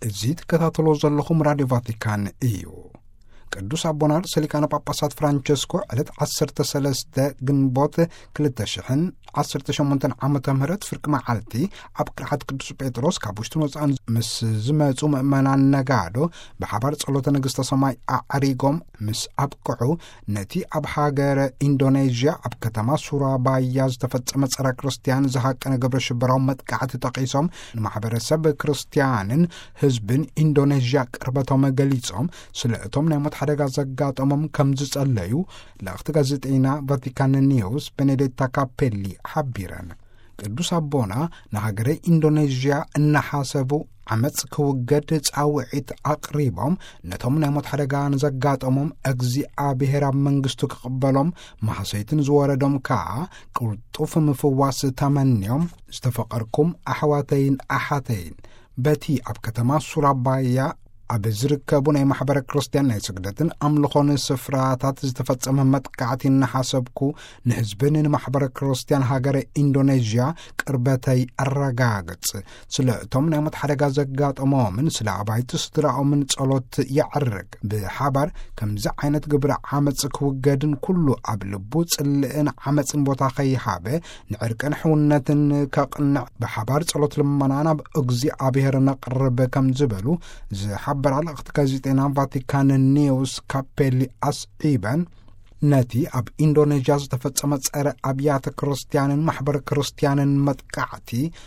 እዙይ ትከታተሎ ዘለኹም ራድዮ ቫቲካን እዩ። ቅዱስ አቦና ርእሰ ሊቃነ ጳጳሳት ፍራንቸስኮ ዕለት 13 ግንቦት 2018 ዓመተ ምህረት ፍርቂ መዓልቲ ኣብ ቅርዓት ቅዱስ ጴጥሮስ ካብ ውሽጡን ወፃእን ምስ ዝመፁ ምእመናን ነጋዶ ብሓባር ጸሎተ ንግሥተ ሰማይ ኣዕሪጎም ምስ ኣብቅዑ ነቲ ኣብ ሃገረ ኢንዶኔዥያ ኣብ ከተማ ሱራባያ ዝተፈጸመ ጸረ ክርስቲያን ዝሃቀነ ግብረ ሽበራዊ መጥቃዕቲ ጠቒሶም ንማሕበረሰብ ክርስቲያንን ህዝብን ኢንዶኔዥያ ቅርበቶም ገሊጾም ስለ እቶም ናይ ሞት ሓደጋ ዘጋጠሞም ከም ዝጸለዩ ለእኽቲ ጋዜጠኛ ቫቲካን ኒውስ ቤኔዴታ ካፔሊ ሓቢረን። ቅዱስ አቦና ንሃገረ ኢንዶኔዥያ እናሓሰቡ ዓመፅ ክውገድ ጻውዒት ኣቕሪቦም ነቶም ናይ ሞት ሓደጋ ንዘጋጠሞም እግዚኣብሔር ኣብ መንግስቱ ክቕበሎም ማሕሰይትን ዝወረዶም ከዓ ቅልጡፍ ምፍዋስ ተመንዮም ዝተፈቐርኩም ኣሕዋተይን ኣሓተይን በቲ ኣብ ከተማ ሱራባያ ኣብ ዝርከቡ ናይ ማሕበረ ክርስቲያን ናይ ስግደትን ኣምልኾን ስፍራታት ዝተፈጸመ መጥቃዕቲ እናሓሰብኩ ንህዝብን ንማሕበረ ክርስቲያን ሃገረ ኢንዶኔዥያ ቅርበተይ ኣረጋግጽ ስለ እቶም ናይ ሞት ሓደጋ ዘጋጠሞምን ስለ ኣባይቲ ስድራኦምን ጸሎት ይዕርግ። ብሓባር ከምዚ ዓይነት ግብሪ ዓመፅ ክውገድን ኩሉ ኣብ ልቡ ጽልእን ዓመፅን ቦታ ኸይሃበ ንዕርቅን ሕውነትን ከቕንዕ ብሓባር ጸሎት ልመናና ብእግዚኣብሔር ነቕርብ ከም ዝበሉ በራል እኽቲ ጋዜጠኛ ቫቲካን ኒውስ ካፔሊ ኣስዒበን ነቲ ኣብ ኢንዶኔዥያ ዝተፈጸመ ጸረ ኣብያተ ክርስቲያንን ማሕበረ ክርስቲያንን መጥቃዕቲ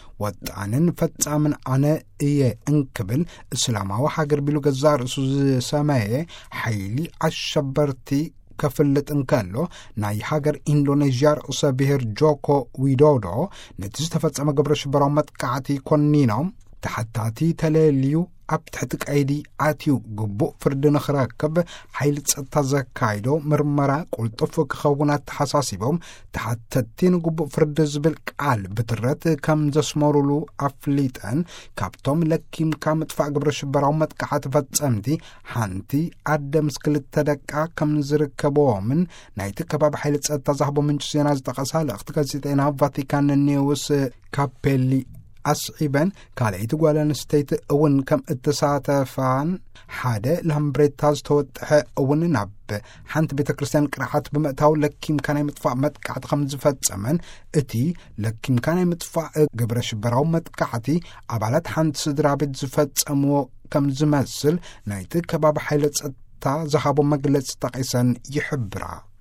ወጣንን ፈጻምን ኣነ እየ እንክብል እስላማዊ ሃገር ቢሉ ገዛ ርእሱ ዝሰመየ ሓይሊ ኣሸበርቲ ከፍልጥ እንከሎ ናይ ሃገር ኢንዶኔዥያ ርእሰ ብሔር ጆኮ ዊዶዶ ነቲ ዝተፈጸመ ግብረ ሽበራዊ መጥቃዕቲ ኮኒኖም ተሓታቲ ተለልዩ ኣብ ትሕቲ ቀይዲ ኣትዩ ግቡእ ፍርዲ ንኽረክብ ሓይሊ ጸጥታ ዘካይዶ ምርመራ ቁልጡፍ ክኸውናት ተሓሳሲቦም ተሓተቲ ንግቡእ ፍርዲ ዝብል ቃል ብትረት ከም ዘስመሩሉ ኣፍሊጠን ካብቶም ለኪምካ ምጥፋእ ግብረ ሽበራዊ መጥቃዕቲ ፈጸምቲ ሓንቲ ኣደ ምስ ክልተ ደቃ ከም ዝርከብዎምን ናይቲ ከባቢ ሓይሊ ጸጥታ ዛህቦ ምንጭ ዜና ዝጠቐሳ ለእኽቲ ጋዜጠኛ ቫቲካን ኒውስ ካፔሊ ኣስዒበን ካልአይቲ ጓል ኣንስተይቲ እውን ከም እተሳተፋን ሓደ ላምብሬታ ዝተወጥሐ እውን ናብ ሓንቲ ቤተ ክርስቲያን ቅርዓት ብምእታው ለኪምካ ናይ ምጥፋእ መጥቃዕቲ ከም ዝፈጸመን እቲ ለኪምካ ናይ ምጥፋእ ግብረ ሽበራዊ መጥቃዕቲ ኣባላት ሓንቲ ስድራ ቤት ዝፈጸምዎ ከም ዝመስል ናይቲ ከባቢ ሓይለ ጸጥታ ዝሃቦ መግለፂ ጠቒሰን ይሕብራ።